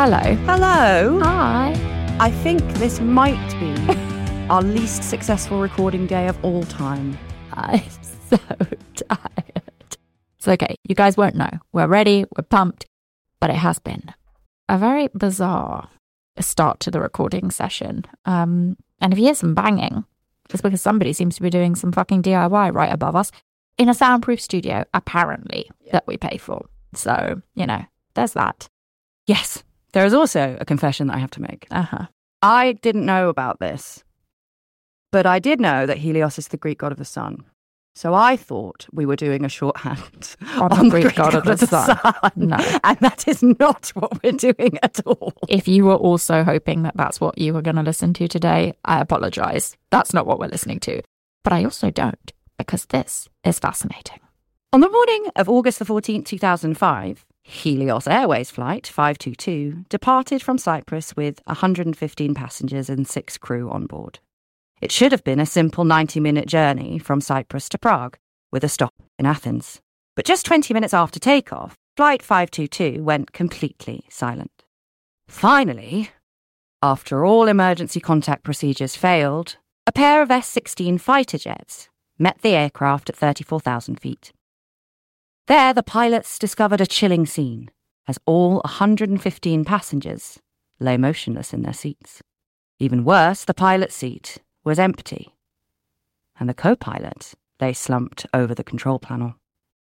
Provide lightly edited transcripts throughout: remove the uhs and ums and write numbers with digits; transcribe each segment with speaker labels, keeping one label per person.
Speaker 1: hello.
Speaker 2: Hello.
Speaker 1: Hi.
Speaker 2: I think this might be our least successful recording day of all time.
Speaker 1: I'm so tired. It's okay. You guys won't know. We're ready. We're pumped. But it has been a very bizarre start to the recording session. And if you hear some banging, it's because somebody seems to be doing some fucking DIY right above us in a soundproof studio, apparently, that we pay for. So, there's that.
Speaker 2: Yes, there is also a confession that I have to make.
Speaker 1: Uh-huh.
Speaker 2: I didn't know about this, but I did know that Helios is the Greek god of the sun. So I thought we were doing a shorthand
Speaker 1: on the Greek god of the sun. No.
Speaker 2: And that is not what we're doing at all.
Speaker 1: If you were also hoping that that's what you were going to listen to today, I apologise. That's not what we're listening to. But I also don't, because this is fascinating.
Speaker 2: On the morning of August the 14th, 2005, Helios Airways Flight 522 departed from Cyprus with 115 passengers and 6 crew on board. It should have been a simple 90-minute journey from Cyprus to Prague, with a stop in Athens. But just 20 minutes after takeoff, Flight 522 went completely silent. Finally, after all emergency contact procedures failed, a pair of S-16 fighter jets met the aircraft at 34,000 feet. There, the pilots discovered a chilling scene, as all 115 passengers lay motionless in their seats. Even worse, the pilot's seat was empty, and the co-pilot lay slumped over the control panel.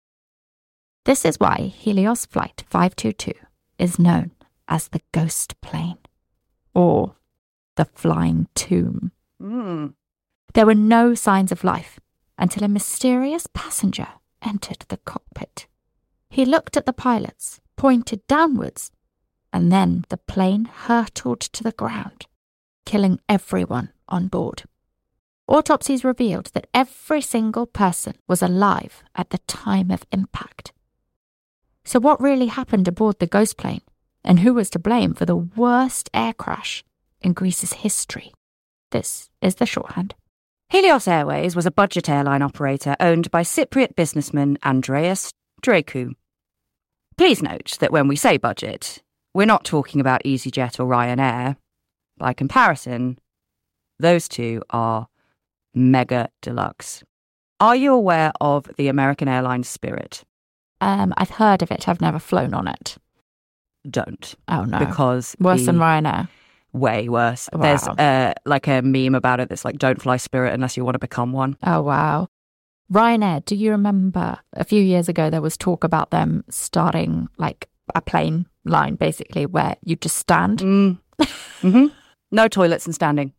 Speaker 1: This is why Helios Flight 522 is known as the ghost plane, or the flying tomb. There were no signs of life until a mysterious passenger entered the cockpit. He looked at the pilots, pointed downwards, and then the plane hurtled to the ground, killing everyone on board. Autopsies revealed that every single person was alive at the time of impact. So what really happened aboard the ghost plane, and who was to blame for the worst air crash in Greece's history? This is the shorthand.
Speaker 2: Helios Airways was a budget airline operator owned by Cypriot businessman Andreas Drakou. Please note that when we say budget, we're not talking about EasyJet or Ryanair. By comparison, those two are mega deluxe. Are you aware of the American Airlines Spirit?
Speaker 1: I've heard of it. I've never flown on it.
Speaker 2: Don't.
Speaker 1: Oh, no.
Speaker 2: Because
Speaker 1: worse than Ryanair.
Speaker 2: Way worse.
Speaker 1: Wow.
Speaker 2: There's a meme about it that's like, don't fly Spirit unless you want to become one.
Speaker 1: Oh, wow. Ryanair, do you remember a few years ago there was talk about them starting like a plane line, basically, where you just stand?
Speaker 2: Mm-hmm. No toilets and standing.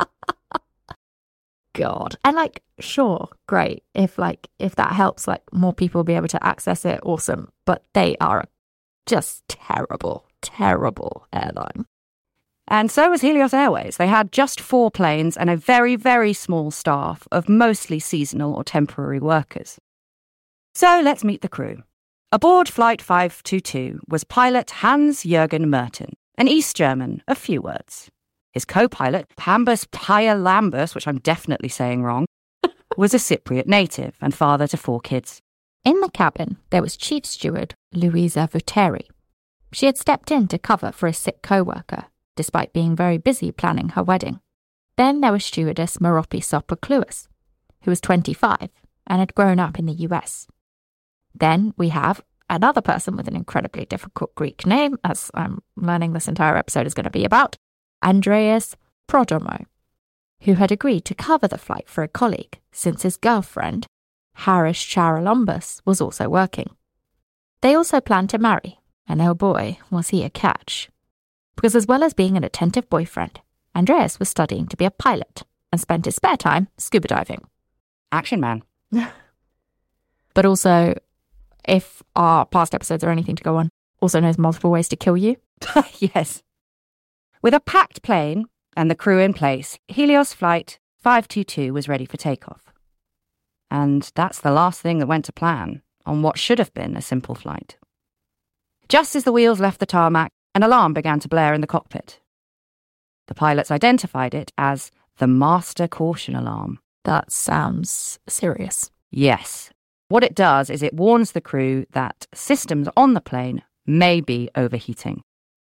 Speaker 1: God. And sure, great. If that helps, more people will be able to access it, awesome. But they are just terrible, terrible airline.
Speaker 2: And so was Helios Airways. They had just 4 planes and a very, very small staff of mostly seasonal or temporary workers. So let's meet the crew. Aboard Flight 522 was pilot Hans-Jürgen Merten, an East German of few words. His co-pilot, Pambus Pyalambus, which I'm definitely saying wrong, was a Cypriot native and father to 4 kids.
Speaker 1: In the cabin, there was Chief Steward Louisa Vuteri. She had stepped in to cover for a sick co-worker, despite being very busy planning her wedding. Then there was Stewardess Merope Sopoclouis, who was 25 and had grown up in the US. Then we have another person with an incredibly difficult Greek name, as I'm learning this entire episode is going to be about, Andreas Prodomo, who had agreed to cover the flight for a colleague since his girlfriend, Haris Charalombus, was also working. They also planned to marry, and oh boy, was he a catch. Because as well as being an attentive boyfriend, Andreas was studying to be a pilot and spent his spare time scuba diving.
Speaker 2: Action man.
Speaker 1: But also, if our past episodes are anything to go on, also knows multiple ways to kill you.
Speaker 2: Yes. With a packed plane and the crew in place, Helios Flight 522 was ready for takeoff. And that's the last thing that went to plan on what should have been a simple flight. Just as the wheels left the tarmac, an alarm began to blare in the cockpit. The pilots identified it as the master caution alarm.
Speaker 1: That sounds serious.
Speaker 2: Yes. What it does is it warns the crew that systems on the plane may be overheating.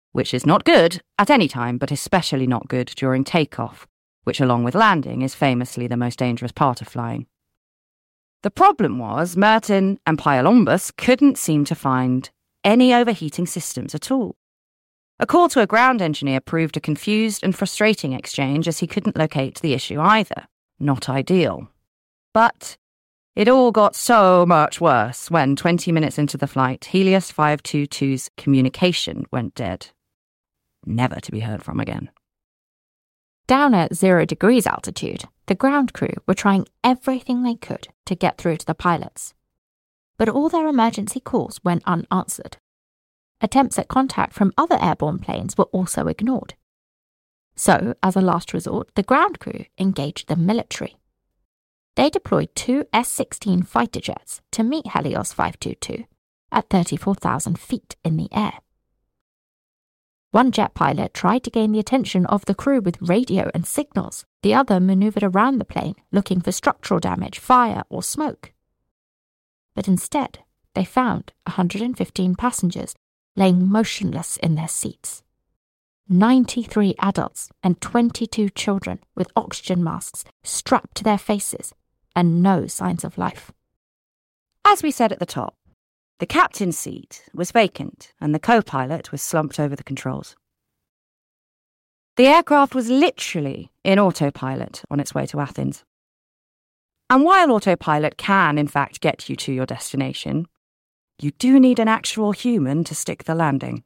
Speaker 2: which is not good at any time, but especially not good during takeoff, which along with landing is famously the most dangerous part of flying. The problem was Merton and Pylombus couldn't seem to find any overheating systems at all. A call to a ground engineer proved a confused and frustrating exchange as he couldn't locate the issue either. Not ideal. But it all got so much worse when 20 minutes into the flight, Helios 522's communication went dead. Never to be heard from again.
Speaker 1: Down at 0 degrees altitude, the ground crew were trying everything they could to get through to the pilots. But all their emergency calls went unanswered. Attempts at contact from other airborne planes were also ignored. So, as a last resort, the ground crew engaged the military. They deployed 2 S-16 fighter jets to meet Helios 522 at 34,000 feet in the air. One jet pilot tried to gain the attention of the crew with radio and signals. The other maneuvered around the plane, looking for structural damage, fire, or smoke. But instead, they found 115 passengers laying motionless in their seats. 93 adults and 22 children with oxygen masks strapped to their faces and no signs of life.
Speaker 2: As we said at the top, the captain's seat was vacant and the co-pilot was slumped over the controls. The aircraft was literally in autopilot on its way to Athens. And while autopilot can, in fact, get you to your destination, you do need an actual human to stick the landing.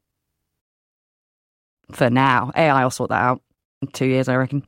Speaker 2: For now, AI will sort that out. In 2 years, I reckon.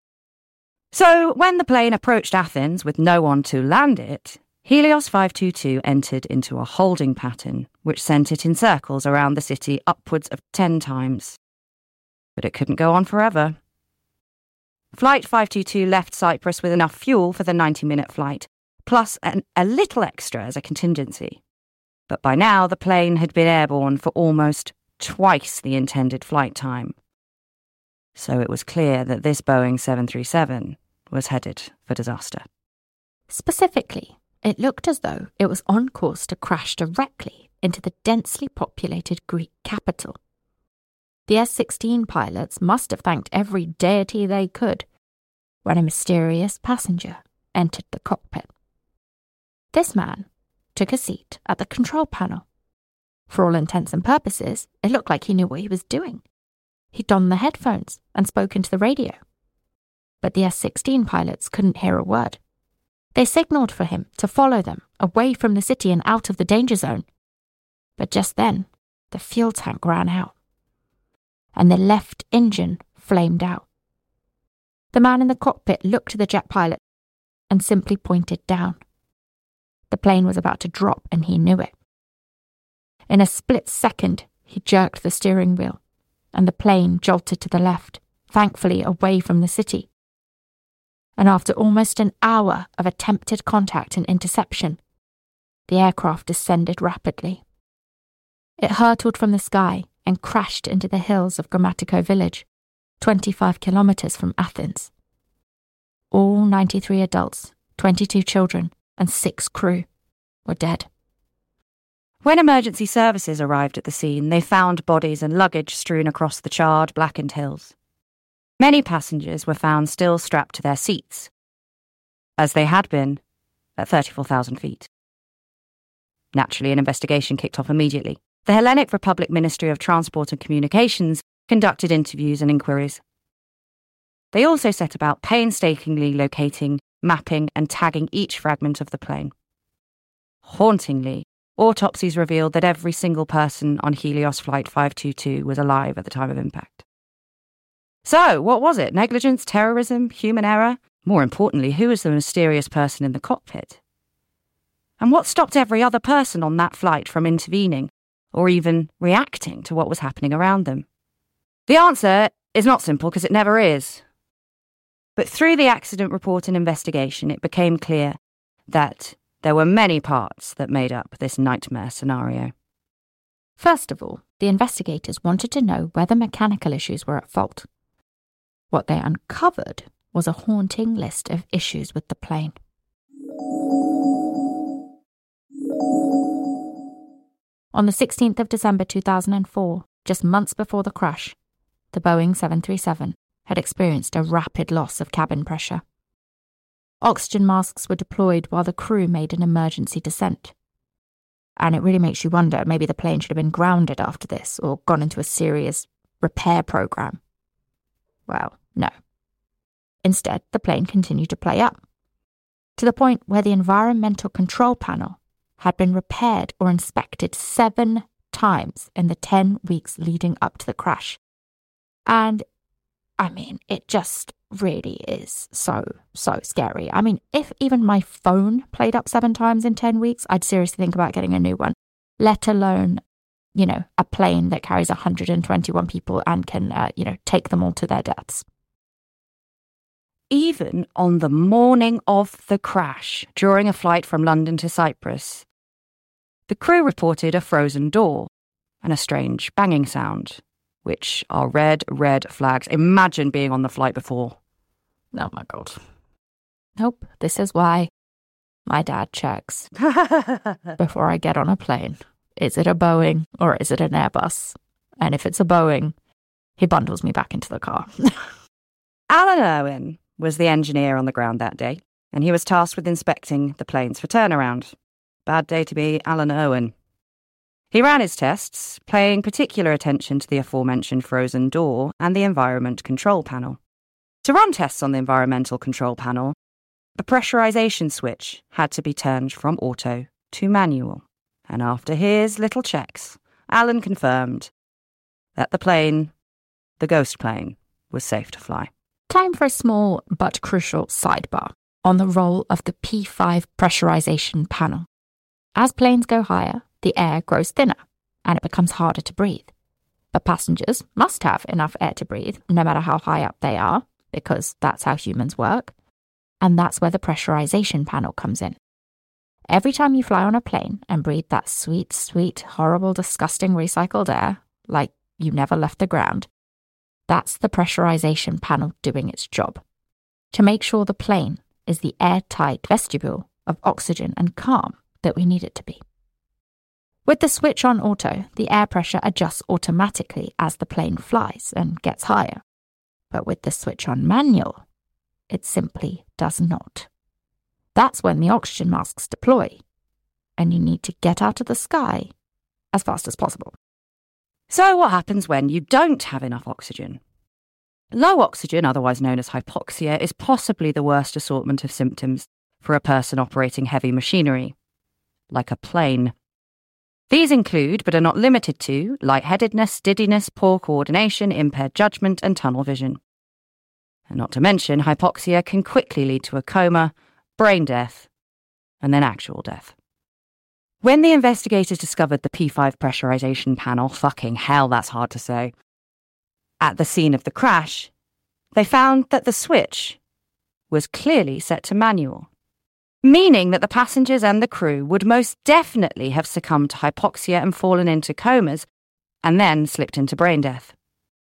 Speaker 2: So, when the plane approached Athens with no one to land it, Helios 522 entered into a holding pattern, which sent it in circles around the city upwards of 10 times. But it couldn't go on forever. Flight 522 left Cyprus with enough fuel for the 90-minute flight, plus a little extra as a contingency. But by now, the plane had been airborne for almost twice the intended flight time. So it was clear that this Boeing 737 was headed for disaster.
Speaker 1: Specifically, it looked as though it was on course to crash directly into the densely populated Greek capital. The S-16 pilots must have thanked every deity they could when a mysterious passenger entered the cockpit. This man took a seat at the control panel. For all intents and purposes, it looked like he knew what he was doing. He donned the headphones and spoke into the radio. But the S-16 pilots couldn't hear a word. They signalled for him to follow them away from the city and out of the danger zone. But just then, the fuel tank ran out, and the left engine flamed out. The man in the cockpit looked to the jet pilot and simply pointed down. The plane was about to drop, and he knew it. In a split second, he jerked the steering wheel, and the plane jolted to the left, thankfully away from the city. And after almost an hour of attempted contact and interception, the aircraft descended rapidly. It hurtled from the sky and crashed into the hills of Grammatiko village, 25 kilometres from Athens. All 93 adults, 22 children, and 6 crew were dead.
Speaker 2: When emergency services arrived at the scene, they found bodies and luggage strewn across the charred, blackened hills. Many passengers were found still strapped to their seats, as they had been at 34,000 feet. Naturally, an investigation kicked off immediately. The Hellenic Republic Ministry of Transport and Communications conducted interviews and inquiries. They also set about painstakingly locating, mapping, and tagging each fragment of the plane. Hauntingly, autopsies revealed that every single person on Helios Flight 522 was alive at the time of impact. So, what was it? Negligence, terrorism, human error? More importantly, who was the mysterious person in the cockpit? And what stopped every other person on that flight from intervening or even reacting to what was happening around them? The answer is not simple because it never is. But through the accident report and investigation, it became clear that there were many parts that made up this nightmare scenario.
Speaker 1: First of all, the investigators wanted to know whether mechanical issues were at fault. What they uncovered was a haunting list of issues with the plane. On the 16th of December 2004, just months before the crash, the Boeing 737 had experienced a rapid loss of cabin pressure. Oxygen masks were deployed while the crew made an emergency descent. And it really makes you wonder, maybe the plane should have been grounded after this or gone into a serious repair program. Well, no. Instead, the plane continued to play up, to the point where the Environmental Control Panel had been repaired or inspected 7 times in the 10 weeks leading up to the crash. And, it just really is so scary. If even my phone played up 7 times in 10 weeks, I'd seriously think about getting a new one, let alone, a plane that carries 121 people and can, take them all to their deaths.
Speaker 2: Even on the morning of the crash, during a flight from London to Cyprus, the crew reported a frozen door and a strange banging sound, which are red flags. Imagine being on the flight before.
Speaker 1: Oh my God. Nope, this is why my dad checks before I get on a plane. Is it a Boeing or is it an Airbus? And if it's a Boeing, he bundles me back into the car.
Speaker 2: Alan Irwin was the engineer on the ground that day, and he was tasked with inspecting the planes for turnaround. Bad day to be Alan Irwin. He ran his tests, paying particular attention to the aforementioned frozen door and the Environment Control Panel. To run tests on the Environmental Control Panel, the pressurization switch had to be turned from auto to manual. And after his little checks, Alan confirmed that the plane, the ghost plane, was safe to fly.
Speaker 1: Time for a small but crucial sidebar on the role of the P5 pressurization panel. As planes go higher, the air grows thinner and it becomes harder to breathe. But passengers must have enough air to breathe, no matter how high up they are, because that's how humans work. And that's where the pressurization panel comes in. Every time you fly on a plane and breathe that sweet, horrible, disgusting recycled air, like you never left the ground, that's the pressurization panel doing its job, to make sure the plane is the airtight vestibule of oxygen and calm that we need it to be. With the switch on auto, the air pressure adjusts automatically as the plane flies and gets higher. But with the switch on manual, it simply does not. That's when the oxygen masks deploy, and you need to get out of the sky as fast as possible.
Speaker 2: So what happens when you don't have enough oxygen? Low oxygen, otherwise known as hypoxia, is possibly the worst assortment of symptoms for a person operating heavy machinery, like a plane. These include, but are not limited to, lightheadedness, giddiness, poor coordination, impaired judgment, and tunnel vision. And not to mention, hypoxia can quickly lead to a coma, brain death, and then actual death. When the investigators discovered the P5 pressurization panel, fucking hell, that's hard to say, at the scene of the crash, they found that the switch was clearly set to manual, meaning that the passengers and the crew would most definitely have succumbed to hypoxia and fallen into comas, and then slipped into brain death.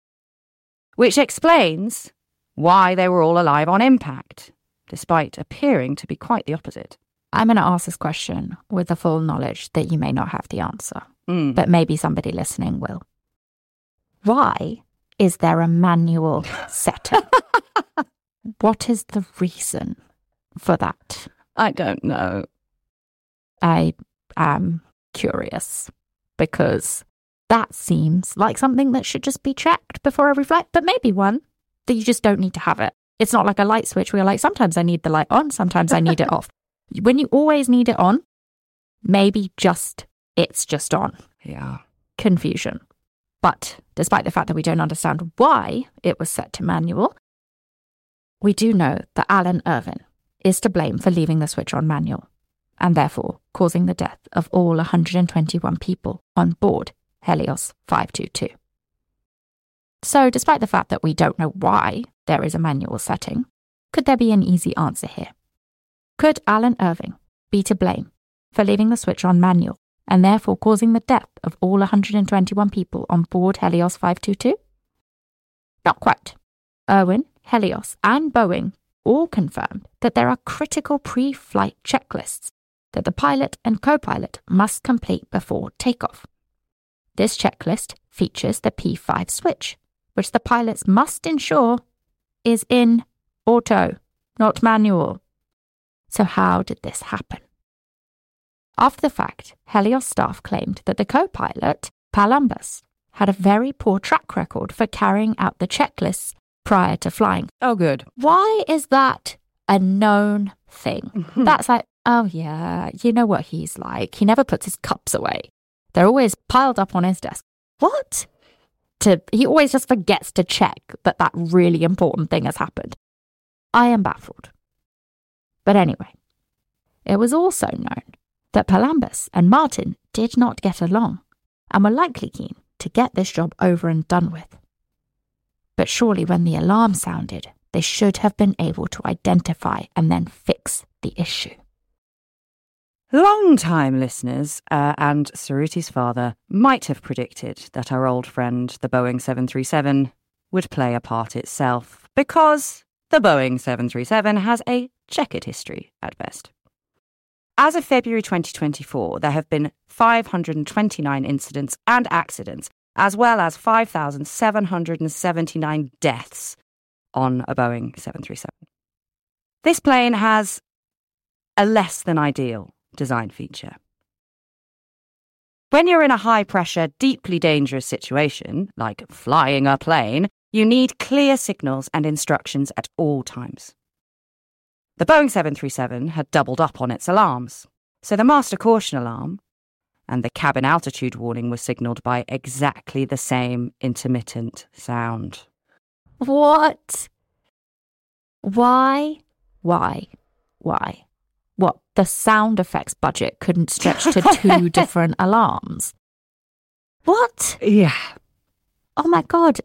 Speaker 2: Which explains why they were all alive on impact, despite appearing to be quite the opposite.
Speaker 1: I'm going to ask this question with the full knowledge that you may not have the answer, but maybe somebody listening will. Why is there a manual setting? What is the reason for that?
Speaker 2: I don't know.
Speaker 1: I am curious, because that seems like something that should just be checked before every flight, but maybe one that you just don't need to have it. It's not like a light switch where you're like, sometimes I need the light on, sometimes I need it off. When you always need it on, maybe it's just on.
Speaker 2: Yeah.
Speaker 1: Confusion. But despite the fact that we don't understand why it was set to manual, we do know that Alan Irwin is to blame for leaving the switch on manual, and therefore causing the death of all 121 people on board Helios 522. So despite the fact that we don't know why there is a manual setting, could there be an easy answer here? Could Alan Irwin be to blame for leaving the switch on manual and therefore causing the death of all 121 people on board Helios 522? Not quite. Irwin, Helios and Boeing all confirmed that there are critical pre-flight checklists that the pilot and co-pilot must complete before takeoff. This checklist features the P5 switch, which the pilots must ensure is in auto, not manual. So how did this happen? After the fact, Helios staff claimed that the co-pilot, Palumbus, had a very poor track record for carrying out the checklists prior to flying.
Speaker 2: Oh, good.
Speaker 1: Why is that a known thing? That's like, oh yeah, you know what he's like. He never puts his cups away. They're always piled up on his desk. What? He always just forgets to check that really important thing has happened. I am baffled. But anyway, it was also known that Palumbus and Martin did not get along and were likely keen to get this job over and done with. But surely when the alarm sounded, they should have been able to identify and then fix the issue.
Speaker 2: Long-time listeners and Suruti's father might have predicted that our old friend, the Boeing 737, would play a part itself, because the Boeing 737 has a checkered history at best. As of February 2024, there have been 529 incidents and accidents, as well as 5,779 deaths on a Boeing 737. This plane has a less than ideal design feature. When you're in a high-pressure, deeply dangerous situation, like flying a plane, you need clear signals and instructions at all times. The Boeing 737 had doubled up on its alarms, so the master caution alarm and the cabin altitude warning was signalled by exactly the same intermittent sound.
Speaker 1: What? Why? What? The sound effects budget couldn't stretch to 2 different alarms? What?
Speaker 2: Yeah.
Speaker 1: Oh my God,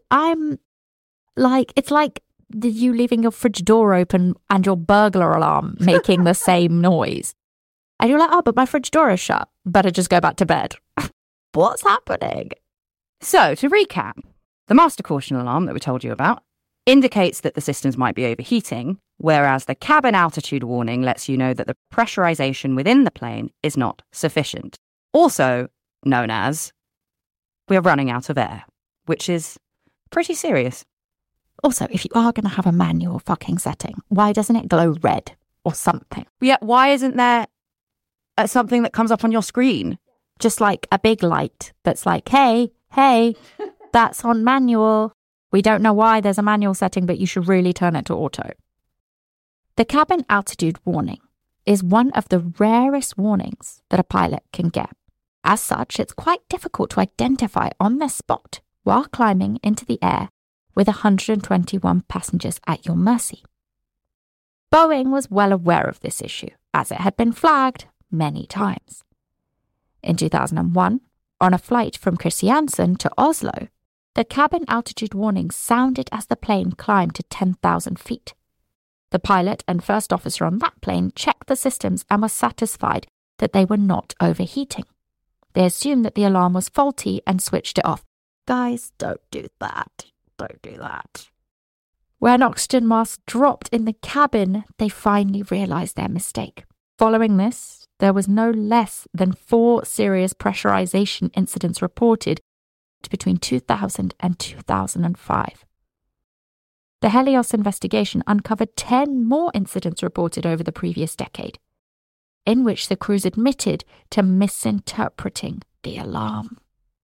Speaker 1: it's like you leaving your fridge door open and your burglar alarm making the same noise. And you're like, oh, but my fridge door is shut. Better just go back to bed. What's happening?
Speaker 2: So, to recap, the master caution alarm that we told you about indicates that the systems might be overheating, whereas the cabin altitude warning lets you know that the pressurization within the plane is not sufficient. Also known as, we're running out of air, which is pretty serious.
Speaker 1: Also, if you are going to have a manual fucking setting, why doesn't it glow red or something?
Speaker 2: Yeah, why isn't there something that comes up on your screen?
Speaker 1: Just like a big light that's like, hey, that's on manual. We don't know why there's a manual setting, but you should really turn it to auto. The cabin altitude warning is one of the rarest warnings that a pilot can get. As such, it's quite difficult to identify on the spot while climbing into the air with 121 passengers at your mercy. Boeing was well aware of this issue, as it had been flagged many times. In 2001, on a flight from Kristiansand to Oslo, the cabin altitude warning sounded as the plane climbed to 10,000 feet. The pilot and first officer on that plane checked the systems and were satisfied that they were not overheating. They assumed that the alarm was faulty and switched it off. Guys, don't do that. Don't do that. When oxygen masks dropped in the cabin, they finally realised their mistake. Following this, there was no less than 4 serious pressurization incidents reported between 2000 and 2005. The Helios investigation uncovered 10 more incidents reported over the previous decade, in which the crews admitted to misinterpreting the alarm.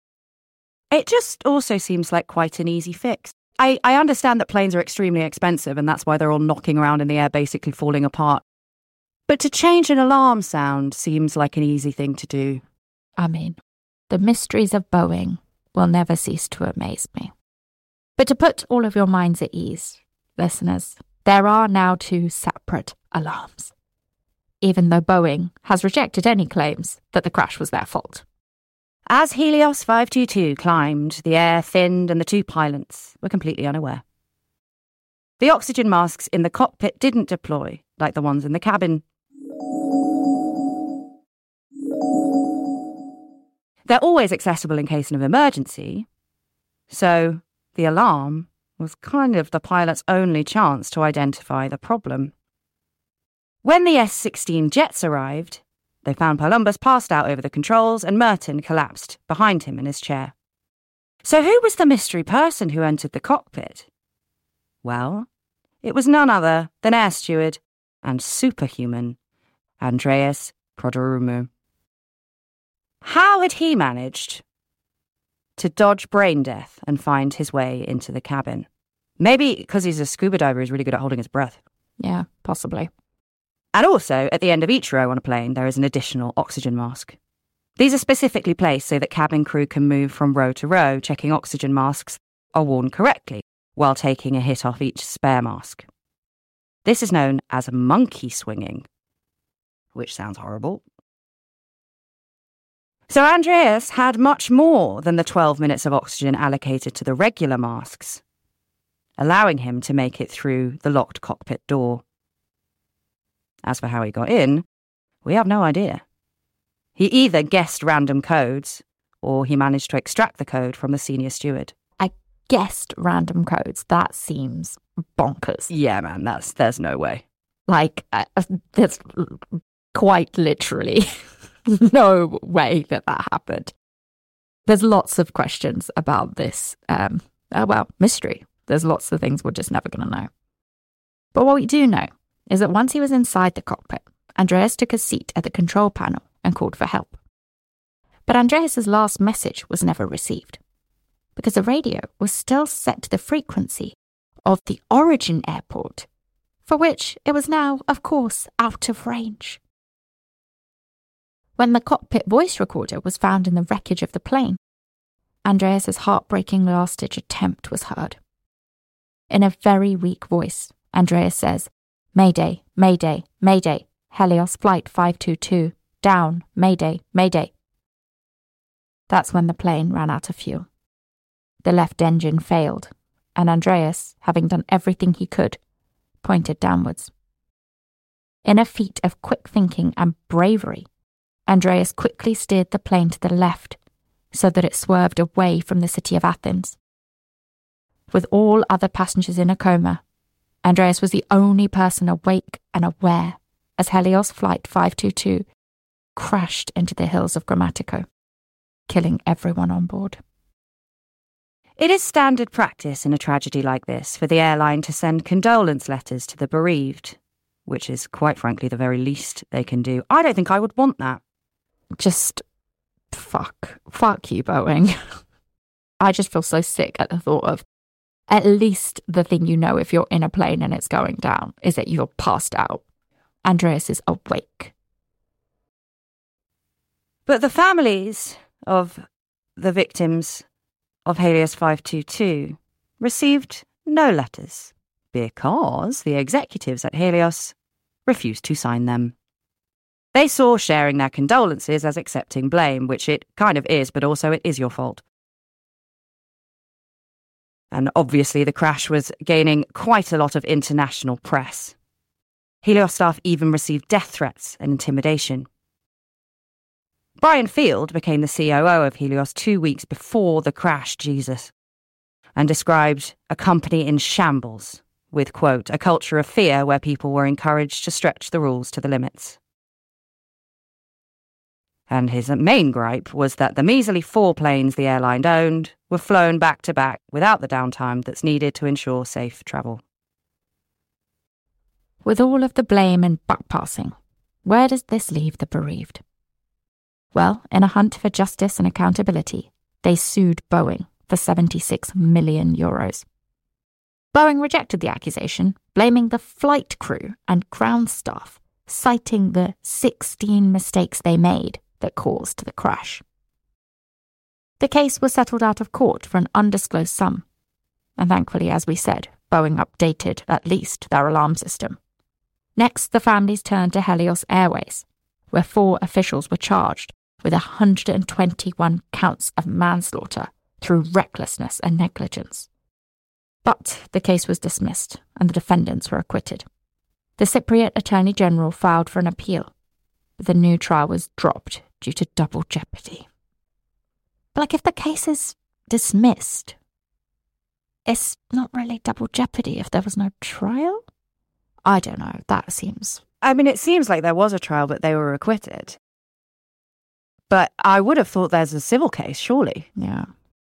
Speaker 2: It just also seems like quite an easy fix. I understand that planes are extremely expensive and that's why they're all knocking around in the air, basically falling apart. But to change an alarm sound seems like an easy thing to do.
Speaker 1: I mean, the mysteries of Boeing will never cease to amaze me. But to put all of your minds at ease, listeners, there are now 2 separate alarms, even though Boeing has rejected any claims that the crash was their fault.
Speaker 2: As Helios 522 climbed, the air thinned and the 2 pilots were completely unaware. The oxygen masks in the cockpit didn't deploy like the ones in the cabin. They're always accessible in case of emergency, so the alarm was kind of the pilot's only chance to identify the problem. When the S-16 jets arrived, They found Columbus passed out over the controls and Merton collapsed behind him in his chair. So who was the mystery person who entered the cockpit? Well, it was none other than air steward and superhuman Andreas Prodorumou. How had he managed to dodge brain death and find his way into the cabin? Maybe because he's a scuba diver, he's really good at holding his breath.
Speaker 1: Yeah, possibly.
Speaker 2: And also, at the end of each row on a plane, there is an additional oxygen mask. These are specifically placed so that cabin crew can move from row to row, checking oxygen masks are worn correctly while taking a hit off each spare mask. This is known as monkey swinging, which sounds horrible. So Andreas had much more than the 12 minutes of oxygen allocated to the regular masks, allowing him to make it through the locked cockpit door. As for how he got in, we have no idea. He either guessed random codes, or he managed to extract the code from the senior steward.
Speaker 1: I guessed random codes. That seems bonkers.
Speaker 2: Yeah, man, there's no way.
Speaker 1: Like, there's quite literally no way that happened. There's lots of questions about this, mystery. There's lots of things we're just never going to know. But what we do know is that once he was inside the cockpit, Andreas took a seat at the control panel and called for help. But Andreas's last message was never received, because the radio was still set to the frequency of the origin airport, for which it was now, of course, out of range. When the cockpit voice recorder was found in the wreckage of the plane, Andreas's heartbreaking last-ditch attempt was heard. In a very weak voice, Andreas says, "Mayday, Mayday, Mayday, Helios Flight 522, down, Mayday, Mayday." That's when the plane ran out of fuel. The left engine failed, and Andreas, having done everything he could, pointed downwards. In a feat of quick thinking and bravery, Andreas quickly steered the plane to the left so that it swerved away from the city of Athens. With all other passengers in a coma, Andreas was the only person awake and aware as Helios Flight 522 crashed into the hills of Grammatico, killing everyone on board.
Speaker 2: It is standard practice in a tragedy like this for the airline to send condolence letters to the bereaved, which is, quite frankly, the very least they can do. I don't think I would want that.
Speaker 1: Just fuck you, Boeing. I just feel so sick at the thought of at least the thing you know if you're in a plane and it's going down is that you're passed out. Andreas is awake.
Speaker 2: But the families of the victims of Helios 522 received no letters because the executives at Helios refused to sign them. They saw sharing their condolences as accepting blame, which it kind of is, but also it is your fault. And obviously the crash was gaining quite a lot of international press. Helios staff even received death threats and intimidation. Brian Field became the COO of Helios 2 weeks before the crash, Jesus, and described a company in shambles with, quote, a culture of fear where people were encouraged to stretch the rules to the limits. And his main gripe was that the measly 4 planes the airline owned were flown back to back without the downtime that's needed to ensure safe travel.
Speaker 1: With all of the blame and buck-passing, where does this leave the bereaved? Well, in a hunt for justice and accountability, they sued Boeing for €76 million. Boeing rejected the accusation, blaming the flight crew and ground staff, citing the 16 mistakes they made that caused the crash. The case was settled out of court for an undisclosed sum, and thankfully, as we said, Boeing updated at least their alarm system. Next, the families turned to Helios Airways, where 4 officials were charged with 121 counts of manslaughter through recklessness and negligence. But the case was dismissed, and the defendants were acquitted. The Cypriot Attorney General filed for an appeal, but the new trial was dropped due to double jeopardy. But if the case is dismissed, it's not really double jeopardy if there was no trial? I don't know, that seems...
Speaker 2: I mean, it seems like there was a trial, but they were acquitted. But I would have thought there's a civil case, surely.
Speaker 1: Yeah.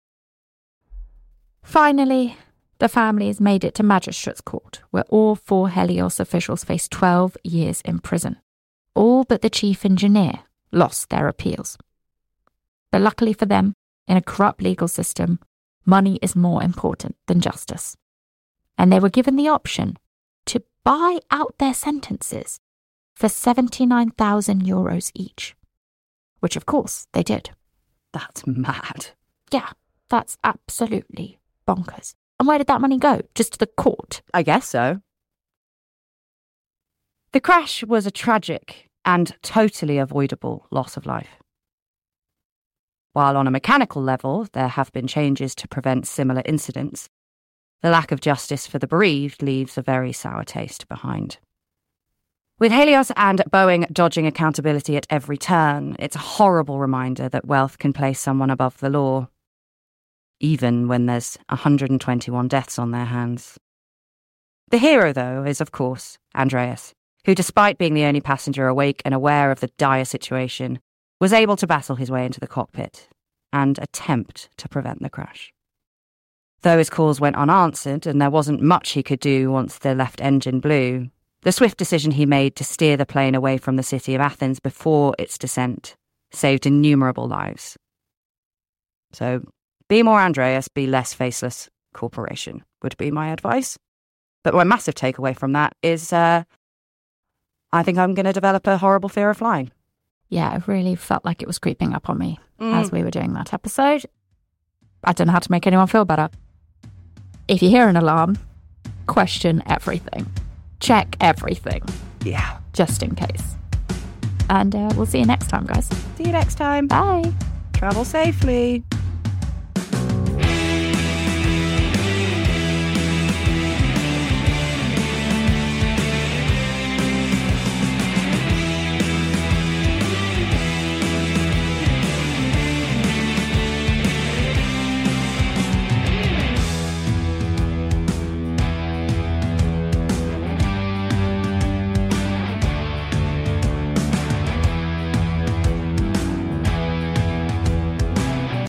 Speaker 1: Finally, the families made it to Magistrates' Court, where all 4 Helios officials faced 12 years in prison. All but the chief engineer lost their appeals. But luckily for them, in a corrupt legal system, money is more important than justice. And they were given the option to buy out their sentences for 79,000 euros each. Which, of course, they did.
Speaker 2: That's mad.
Speaker 1: Yeah, that's absolutely bonkers. And where did that money go? Just to the court?
Speaker 2: I guess so. The crash was a tragic and totally avoidable loss of life. While on a mechanical level there have been changes to prevent similar incidents, the lack of justice for the bereaved leaves a very sour taste behind. With Helios and Boeing dodging accountability at every turn, it's a horrible reminder that wealth can place someone above the law, even when there's 121 deaths on their hands. The hero, though, is, of course, Andreas, who, despite being the only passenger awake and aware of the dire situation, was able to battle his way into the cockpit and attempt to prevent the crash. Though his calls went unanswered and there wasn't much he could do once the left engine blew, the swift decision he made to steer the plane away from the city of Athens before its descent saved innumerable lives. So, be more Andreas, be less faceless corporation, would be my advice. But my massive takeaway from that is I think I'm going to develop a horrible fear of flying.
Speaker 1: Yeah, it really felt like it was creeping up on me as we were doing that episode. I don't know how to make anyone feel better. If you hear an alarm, question everything. Check everything.
Speaker 2: Yeah.
Speaker 1: Just in case. And we'll see you next time, guys.
Speaker 2: See you next time.
Speaker 1: Bye.
Speaker 2: Travel safely.